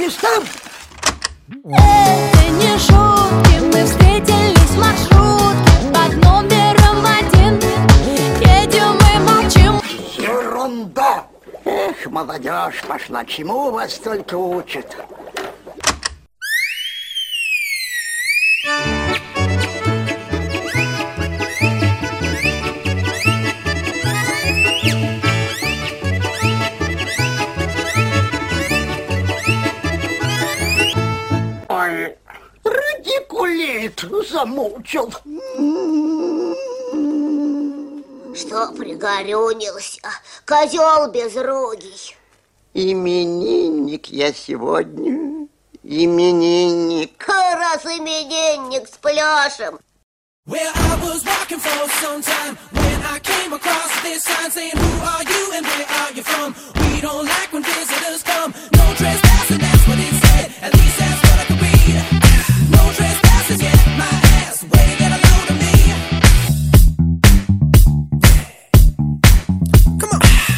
место! Это не шутки, мы встретились в маршрутке под номером 1. Едем и молчим. Ерунда! Эх, молодежь пошла, чему вас только учат? Ой, радикулит замучил. Что пригорюнился? Козел безрогий. Именинник я сегодня. Именинник. Раз именинник с пляшем. Well, I was walking for some time when I came across this sign saying, who are you and where are you from? We don't like when visitors come. No trespassing, that's what it said. At least that's what I could read. No trespassing, yeah, my ass. Way to get a load of me. Come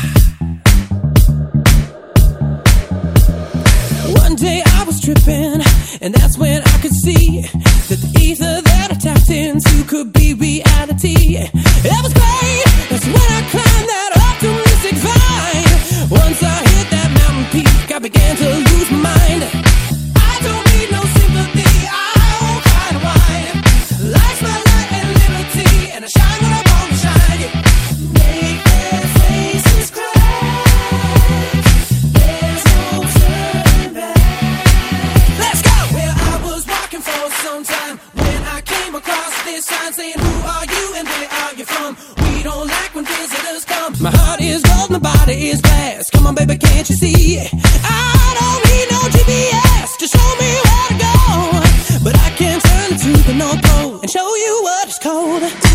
on. One day I was tripping, and that's when I could see that the ether that I tapped into could be reality. It was great. That's when I climbed that optimistic vine. Once I hit that mountain peak, I began to lose my mind. I don't need no sympathy. I won't cry to whine. Life's my light and liberty, and I shine when I want to shine. Make their faces cry. There's no turning back. Let's go. Well, I was walking for some time when I came across this sign saying, who are you and where are you from? We don't like when visitors come. My heart is gold, my body is glass. Come on, baby, can't you see? I don't need no GPS to show me where to go, but I can turn to the North Pole and show you what it's cold.